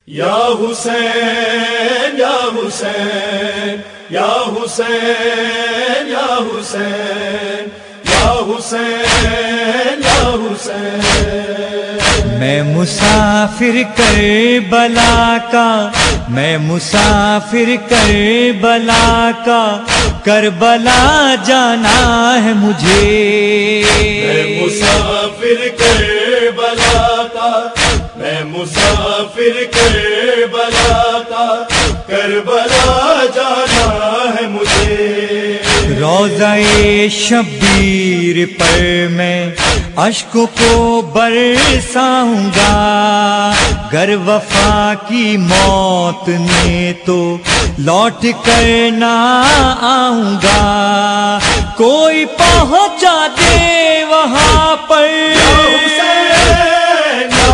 یا حسین یا حسین یا حسین یا حسین یا حسین یا حسین، میں مسافر کربلا کا، میں مسافر کربلا کا، کربلا جانا ہے مجھے، میں مسافر کربلا کا، میں مسافر کربلا کا، کربلا جانا ہے مجھے، روضہ شبیر پر میں اشکوں کو برساؤں گا، گر وفا کی موت نے تو لوٹ کر نہ آؤں گا، کوئی پہنچا دے وہاں پر، یا حسین یا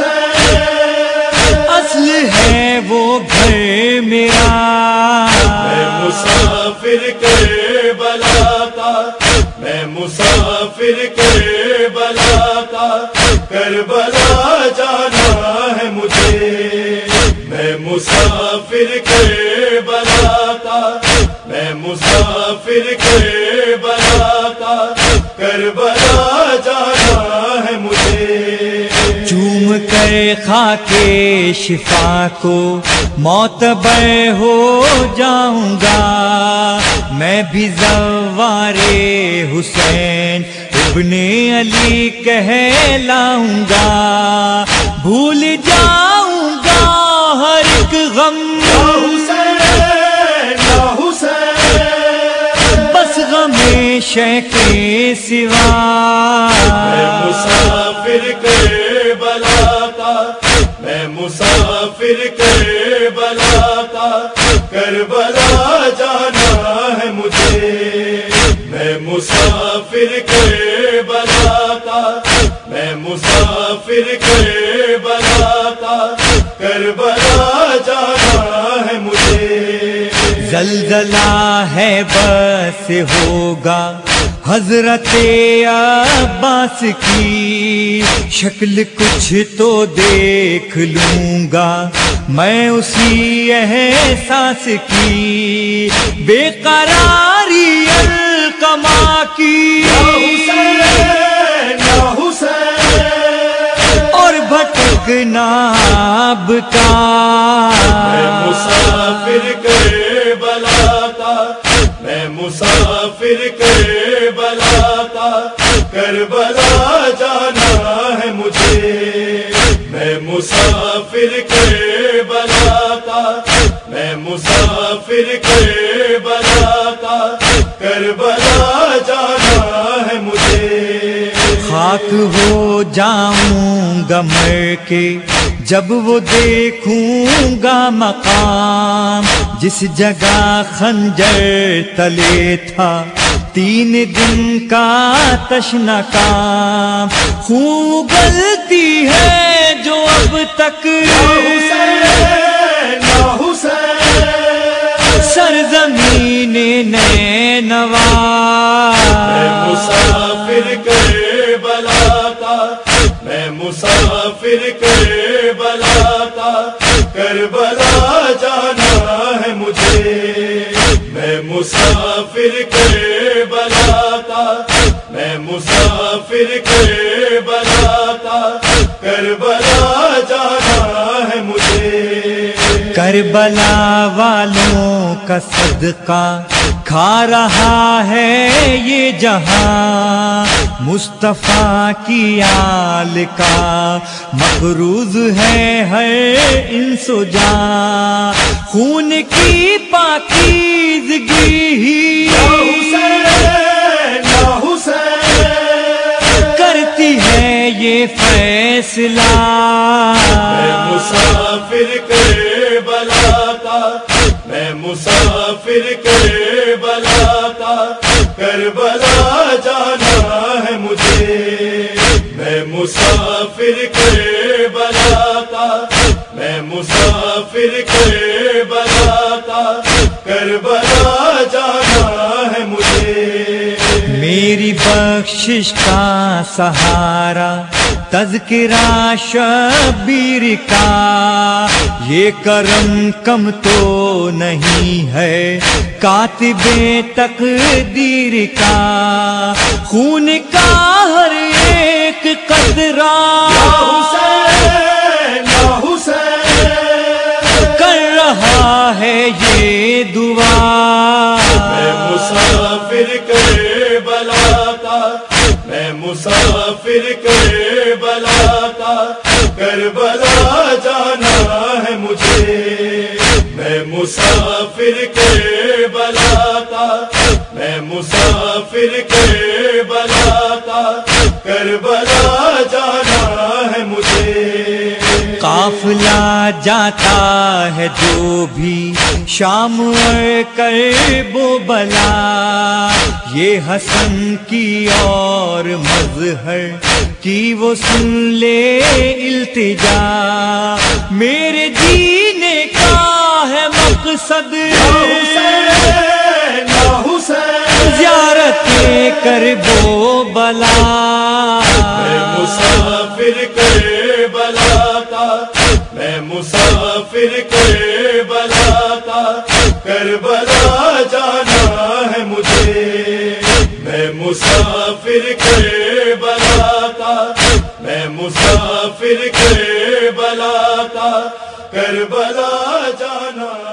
حسین، اصل ہے وہ گھر میرا، میں مسافر کربلا کا، میں مسافر کربلا کا، کربلا جانا ہے مجھے، میں مسافر کربلا کا، میں مسافر کربلا کا، کربلا جانا ہے مجھے، چوم کر خاک شفا کو معتبر ہو جاؤں گا، میں بھی زوار حسین ابن علی کہلاؤں گا، بھول جاؤں گا ہر ایک غم، یا حسین یا حسین، بس غم شیخ سوا، میں مسافر کربلا کا، میں مسافر کربلا کا، کربلا جانا ہے مجھے، میں مسافر کربلا کا، میں مسافر کربلا کا، کربلا جانا ہے مجھے، زلزلہ ہے بس ہوگا حضرت عباس کی، شکل کچھ تو دیکھ لوں گا میں اسی احساس کی، بے قراری القما کی، یا حسین یا حسین، اور بھٹکنا اب کا، میں مسافر کربلا کا، میں مسافر کربلا کا، کربلا جانا ہے مجھے، میں مسافر کربلا کا، میں مسافر کربلا کا، کربلا جانا ہے مجھے، خاک ہو جاؤں گا مر کے جب وہ دیکھوں گا مقام، جس جگہ خنجر تلے تھا 3 دن کا تشنہ کام، خون گلتی ہے جو اب تک، یا حسین یا حسین، سرزمین نینوا، میں مسافر کربلا کا، میں مسافر کربلا کا، کربلا جانا ہے مجھے، میں مسافر کربلا کا، میں مسافر کربلا کا، کربلا جانا ہے مجھے، کربلا والوں کا صدقہ کھا رہا ہے یہ جہاں، مصطفیٰ کی آل کا مقروض ہے ہر انس و جاں، خون کی پاکیزگی ہی، یا حسین یا حسین، کرتی ہے یہ فیصلہ، میں مسافر کربلا کا، میں مسافر کربلا کا، کربلا جانا ہے مجھے، میں مسافر کربلا کا، میں مسافر کربلا کا، کربلا جانا ہے مجھے، تیری بخشش کا سہارا تذکرہ شبیر کا، یہ کرم کم تو نہیں ہے کاتب تقدیر کا، خون کا ہر ایک قطرہ کر رہا ہے یہ دعا۔ میں مسافر کربلا کا، میں مسافر کربلا کا، کربلا جانا ہے مجھے۔ میں مسافر کربلا کا، میں مسافر کربلا کا، کربلا جانا ہے مجھے۔ قافلہ جاتا ہے جو بھی شام اور کرب و بلا، یہ حسن کی اور مظہر کی وہ سن لے التجا، میرے جینے کا ہے مقصد زیارت کرب و بلا۔ میں مسافر کربلا کا، میں مسافر کربلا کا، کربلا جانا ہے مجھے۔ میں مسافر کربلا کا، میں مسافر کربلا کا، کربلا جانا